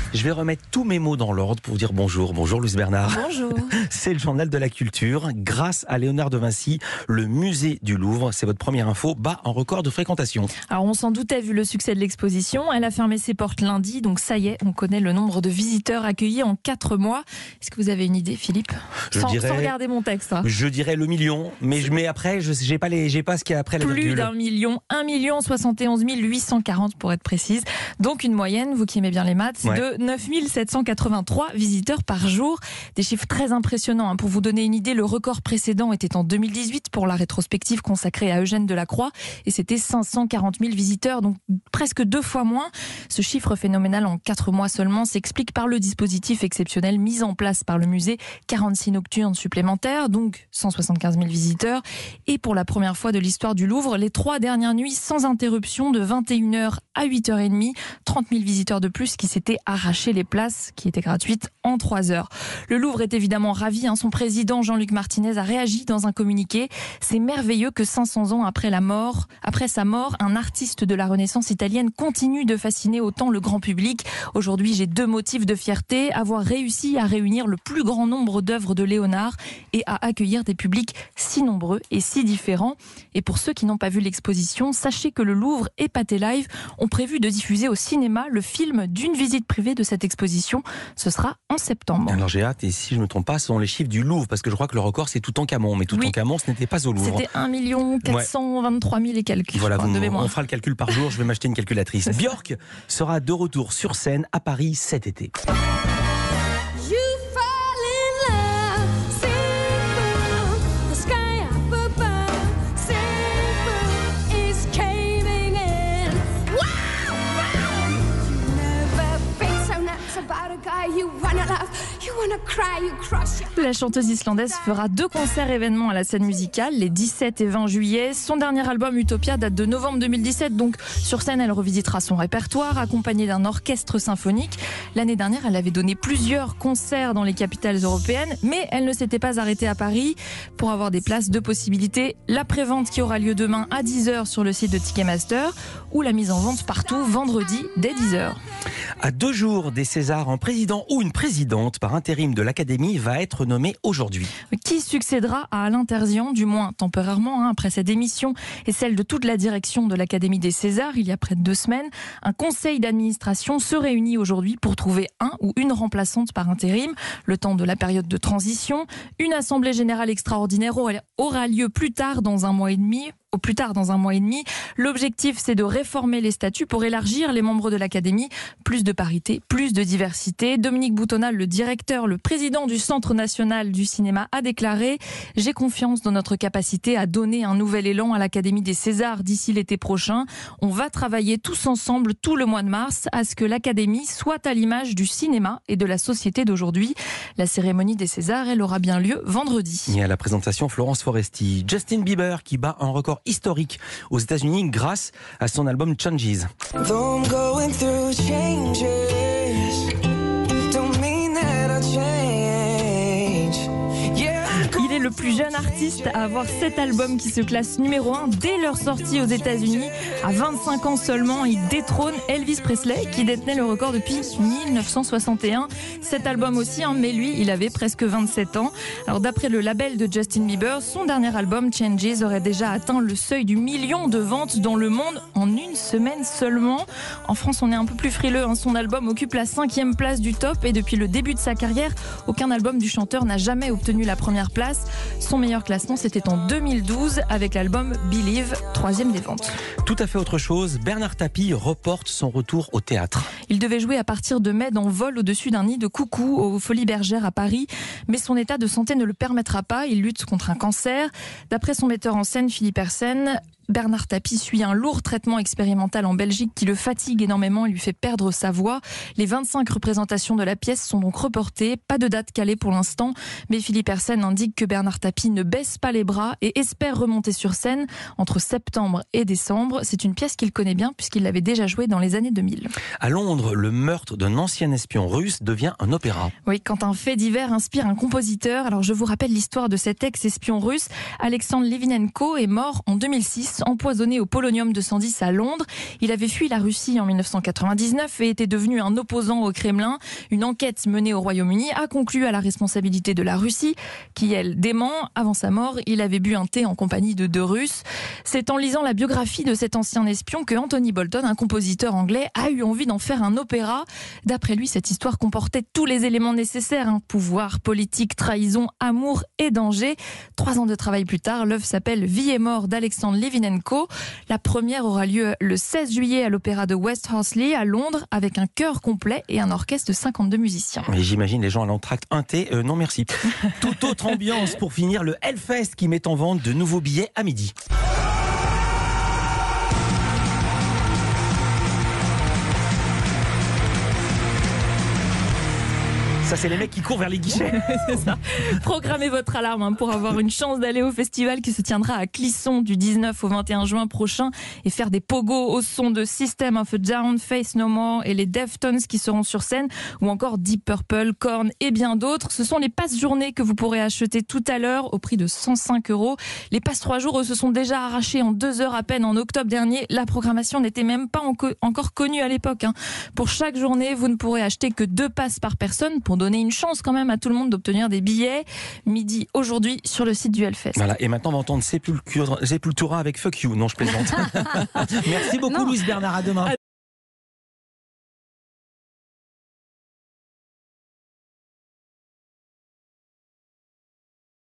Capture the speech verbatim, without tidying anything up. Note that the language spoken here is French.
Je vais remettre tous mes mots dans l'ordre pour vous dire bonjour. Bonjour Luce Bernard. Bonjour. C'est le journal de la culture. Grâce à Léonard de Vinci, le musée du Louvre, c'est votre première info, bat un record de fréquentation. Alors on s'en doutait vu le succès de l'exposition. Elle a fermé ses portes lundi, donc ça y est, on connaît le nombre de visiteurs accueillis en quatre mois. Est-ce que vous avez une idée, Philippe ? Je sans, dirais, sans regarder mon texte. Hein. Je dirais le million, mais, je, mais après, je n'ai pas, les, j'ai pas ce qu'il y a après la Plus virgule. d'un million, un million soixante et onze mille huit cent quarante pour être précise. Donc une moyenne, vous qui aimez bien les maths, Ouais. de neuf mille sept cent quatre-vingt-trois visiteurs par jour. Des chiffres très impressionnants. Hein. Pour vous donner une idée, le record précédent était en deux mille dix-huit pour la rétrospective consacrée à Eugène Delacroix et c'était cinq cent quarante mille visiteurs, donc presque deux fois moins. Ce chiffre phénoménal en quatre mois seulement s'explique par le dispositif exceptionnel mis en place par le musée, quarante-six nocturnes supplémentaires, donc cent soixante-quinze mille visiteurs. Et pour la première fois de l'histoire du Louvre, les trois dernières nuits sans interruption de vingt et une heures à huit heures trente, trente mille visiteurs de plus qui s'étaient arraché les places qui étaient gratuites en trois heures. Le Louvre est évidemment ravi. Hein. Son président Jean-Luc Martinez a réagi dans un communiqué. C'est merveilleux que cinq cents ans après la mort, après sa mort, un artiste de la Renaissance italienne continue de fasciner autant le grand public. Aujourd'hui, j'ai deux motifs de fierté. Avoir réussi à réunir le plus grand nombre d'œuvres de Léonard et à accueillir des publics si nombreux et si différents. Et pour ceux qui n'ont pas vu l'exposition, sachez que le Louvre et Pathé Live ont prévu de diffuser au cinéma le film d'une visite privée de cette exposition. Ce sera en septembre. Alors j'ai hâte, et si je ne me trompe pas, ce sont les chiffres du Louvre, parce que je crois que le record c'est Toutankhamon, mais Toutankhamon oui. ce n'était pas au Louvre. C'était un million quatre cent vingt-trois mille et quelques. Voilà, crois, vous, de mémoire. On fera le calcul par jour, je vais m'acheter une calculatrice. Björk sera de retour sur scène à Paris cet été. La chanteuse islandaise fera deux concerts événements à la scène musicale les dix-sept et vingt juillet. Son dernier album Utopia date de novembre deux mille dix-sept, donc sur scène elle revisitera son répertoire accompagné d'un orchestre symphonique. L'année dernière elle avait donné plusieurs concerts dans les capitales européennes, mais elle ne s'était pas arrêtée à Paris. Pour avoir des places, deux possibilités: la prévente qui aura lieu demain à dix heures sur le site de Ticketmaster ou la mise en vente partout vendredi dès dix heures. À deux jours des Césars, un président ou une présidente par intérim de l'Académie va être nommé aujourd'hui. Qui succédera à Alain Terzian, du moins temporairement, hein, après sa démission et celle de toute la direction de l'Académie des Césars il y a près de deux semaines. Un conseil d'administration se réunit aujourd'hui pour trouver un ou une remplaçante par intérim, le temps de la période de transition. Une assemblée générale extraordinaire aura lieu plus tard dans un mois et demi. Au plus tard dans un mois et demi. L'objectif, c'est de réformer les statuts pour élargir les membres de l'Académie. Plus de parité, plus de diversité. Dominique Boutonal, le directeur, le président du Centre national du cinéma, a déclaré « J'ai confiance dans notre capacité à donner un nouvel élan à l'Académie des Césars d'ici l'été prochain. On va travailler tous ensemble tout le mois de mars à ce que l'Académie soit à l'image du cinéma et de la société d'aujourd'hui. » La cérémonie des Césars, elle aura bien lieu vendredi. Et à la présentation, Florence Foresti. Justin Bieber qui bat un record historique aux États-Unis grâce à son album Changes. Il est le plus jeune artiste à avoir sept albums qui se classent numéro un dès leur sortie aux États-Unis. À vingt-cinq ans seulement, il détrône Elvis Presley qui détenait le record depuis mille neuf cent soixante et un. Cet album aussi, hein, mais lui, il avait presque vingt-sept ans. Alors d'après le label de Justin Bieber, son dernier album Changes aurait déjà atteint le seuil du million de ventes dans le monde en une semaine seulement. En France, on est un peu plus frileux. Hein. Son album occupe la cinquième place du top et depuis le début de sa carrière, aucun album du chanteur n'a jamais obtenu la première place. Son meilleur classement, c'était en deux mille douze avec l'album Believe, troisième des ventes. Tout à fait autre chose, Bernard Tapie reporte son retour au théâtre. Il devait jouer à partir de mai dans Vol au-dessus d'un nid de coucou aux Folies Bergères à Paris, mais son état de santé ne le permettra pas. Il lutte contre un cancer. D'après son metteur en scène, Philippe Hersen, Bernard Tapie suit un lourd traitement expérimental en Belgique qui le fatigue énormément et lui fait perdre sa voix. Les vingt-cinq représentations de la pièce sont donc reportées. Pas de date calée pour l'instant, mais Philippe Hersen indique que Bernard Tapie ne baisse pas les bras et espère remonter sur scène entre septembre et décembre. C'est une pièce qu'il connaît bien puisqu'il l'avait déjà jouée dans les années deux mille. À Londres, le meurtre d'un ancien espion russe devient un opéra. Oui, quand un fait divers inspire un compositeur. Alors je vous rappelle l'histoire de cet ex-espion russe. Alexandre Livinenko est mort en deux mille six suisse, empoisonné au polonium deux cent dix à Londres. Il avait fui la Russie en mille neuf cent quatre-vingt-dix-neuf et était devenu un opposant au Kremlin. Une enquête menée au Royaume-Uni a conclu à la responsabilité de la Russie, qui elle dément. Avant sa mort, il avait bu un thé en compagnie de deux Russes. C'est en lisant la biographie de cet ancien espion que Anthony Bolton, un compositeur anglais, a eu envie d'en faire un opéra. D'après lui, cette histoire comportait tous les éléments nécessaires, hein. Pouvoir, politique, trahison, amour et danger. Trois ans de travail plus tard, l'œuvre s'appelle Vie et mort d'Alexandre Livinenko. La première aura lieu le seize juillet à l'opéra de West Horsley à Londres avec un chœur complet et un orchestre de cinquante-deux musiciens. Et j'imagine les gens à l'entracte, un thé, euh, non merci. Toute autre ambiance pour finir, le Hellfest qui met en vente de nouveaux billets à midi. Ça, c'est les mecs qui courent vers les guichets. C'est ça. Programmez votre alarme hein, pour avoir une chance d'aller au festival qui se tiendra à Clisson du dix-neuf au vingt et un juin prochain et faire des pogos au son de System of a Down, Faith No More et les Deftones qui seront sur scène, ou encore Deep Purple, Korn et bien d'autres. Ce sont les passes journées que vous pourrez acheter tout à l'heure au prix de cent cinq euros. Les passes trois jours, eux, se sont déjà arrachés en deux heures à peine en octobre dernier. La programmation n'était même pas enco- encore connue à l'époque. Hein. Pour chaque journée, vous ne pourrez acheter que deux passes par personne pour donner une chance quand même à tout le monde d'obtenir des billets. Midi aujourd'hui sur le site du Hellfest. Voilà, et maintenant on va entendre Sepultura avec Fuck You. Non, je plaisante. Merci beaucoup, Louise Bernard. À demain.